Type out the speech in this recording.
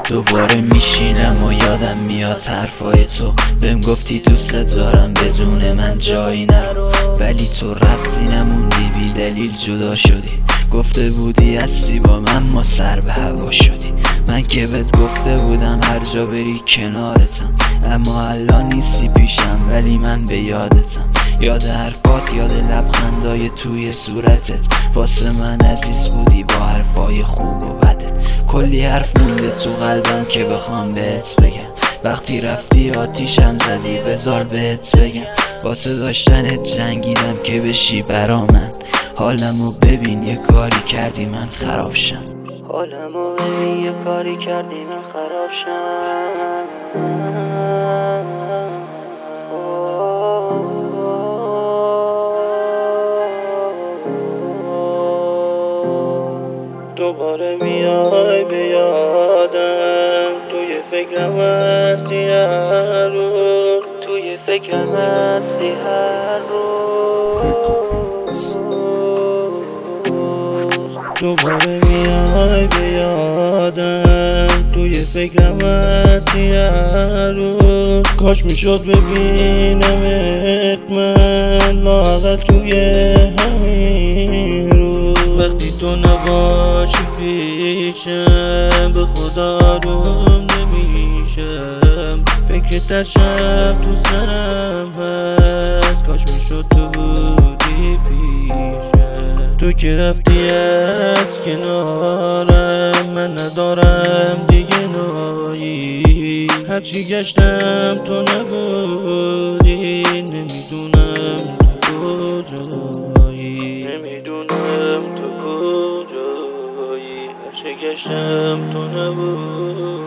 دوباره میشینم و یادم میاد حرفای تو، بهم گفتی دوستت دارم بدون من جایی نرو، ولی تو رفتی نموندی بی دلیل جدا شدی. گفته بودی هستی با من، ما سر به هوا شدی. من که بهت گفته بودم هر جا بری کنارتم، اما الان نیستی پیشم ولی من به یادتم. یاد حرفات، یاد لبخندای توی صورتت، واسه من عزیز بودی با حرفای خوب و بدت. کلی حرف مونده تو قلبم که بخوام بهت بگم، وقتی رفتی آتیشم زدی بذار بهت بگم. واسه داشتنت جنگیدم که بشی برا من، حالمو ببین یه کاری کردی من خراب شم. حالمو ببین یه کاری کردی من خراب شم. دوباره میای به یادم، توی فکرم هستی هر روز، توی فکرم هستی هر روز. دوباره میای به یادم، توی فکرم هستی هر روز. کاش میشد ببینمت من لااقل توی همین روز. وقتی تو نباشی پیشم به خدا آروم نمیشم، فکرت از شب تو سرم هست. کاش میشد تو بودی پیشم، تو که رفتی از کنارم، من ندارم دیگه نایی. هرچی گشتم تو نبودی، نمیدونم تو کجایی، نمیدونم تو کجایی. هرچی گشتم تو نبودی.